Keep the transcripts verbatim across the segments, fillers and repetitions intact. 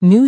News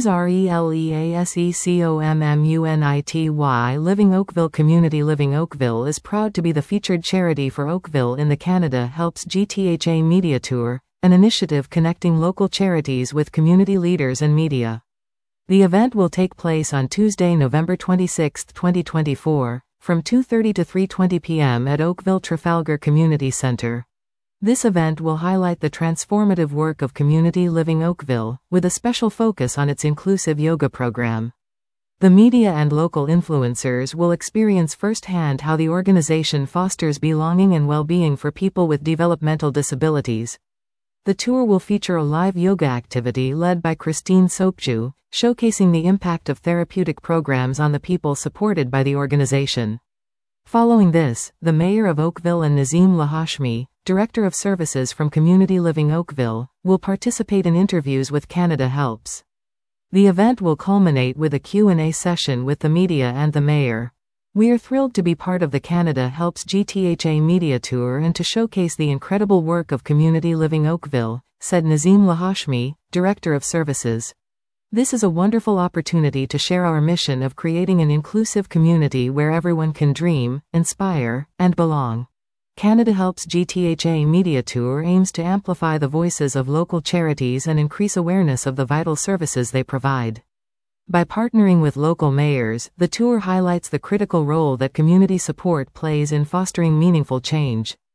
RELEASECOMMUNITY Living Oakville Community Living Oakville is proud to be the featured charity for Oakville in the Canada Helps G T H A Media Tour, an initiative connecting local charities with community leaders and media. The event will take place on Tuesday, November twenty-sixth, twenty twenty-four, from two thirty to three twenty p m at Oakville Trafalgar Community Centre. This event will highlight the transformative work of Community Living Oakville, with a special focus on its inclusive yoga program. The media and local influencers will experience firsthand how the organization fosters belonging and well-being for people with developmental disabilities. The tour will feature a live yoga activity led by Christine Sopju, showcasing the impact of therapeutic programs on the people supported by the organization. Following this, the Mayor of Oakville and Nazim Lahashmi, Director of Services from Community Living Oakville, will participate in interviews with Canada Helps. The event will culminate with a Q and A session with the media and the Mayor. We are thrilled to be part of the Canada Helps G T H A Media Tour and to showcase the incredible work of Community Living Oakville, said Nazim Lahashmi, Director of Services. This is a wonderful opportunity to share our mission of creating an inclusive community where everyone can dream, inspire, and belong. Canada Helps G T H A Media Tour aims to amplify the voices of local charities and increase awareness of the vital services they provide. By partnering with local mayors, the tour highlights the critical role that community support plays in fostering meaningful change.